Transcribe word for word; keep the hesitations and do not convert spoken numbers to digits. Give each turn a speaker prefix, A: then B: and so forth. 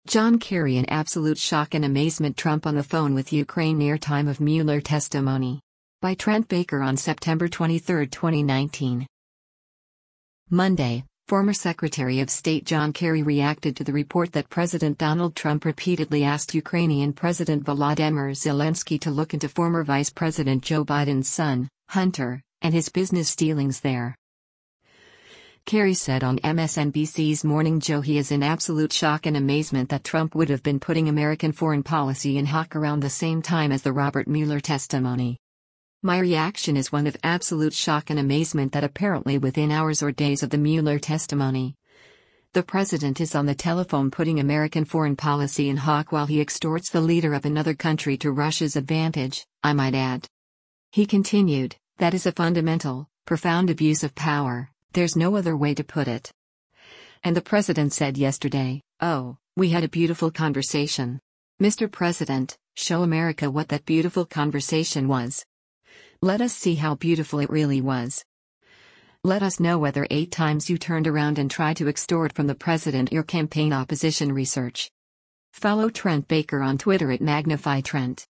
A: John Kerry in absolute shock and amazement. Trump on the phone with Ukraine near time of Mueller testimony. By Trent Baker on September twenty-third, twenty nineteen. Monday, former Secretary of State John Kerry reacted to the report that President Donald Trump repeatedly asked Ukrainian President Volodymyr Zelensky to look into former Vice President Joe Biden's son, Hunter, and his business dealings there. Kerry said on M S N B C's Morning Joe he is in absolute shock and amazement that Trump would have been putting American foreign policy in hock around the same time as the Robert Mueller testimony. My reaction is one of absolute shock and amazement that apparently within hours or days of the Mueller testimony, the president is on the telephone putting American foreign policy in hock while he extorts the leader of another country to Russia's advantage, I might add. He continued, that is a fundamental, profound abuse of power. There's no other way to put it. And the president said yesterday, oh, we had a beautiful conversation. Mister President, show America what that beautiful conversation was. Let us see how beautiful it really was. Let us know whether eight times you turned around and tried to extort from the president your campaign opposition research. Follow Trent Baker on Twitter at Magnify Trent.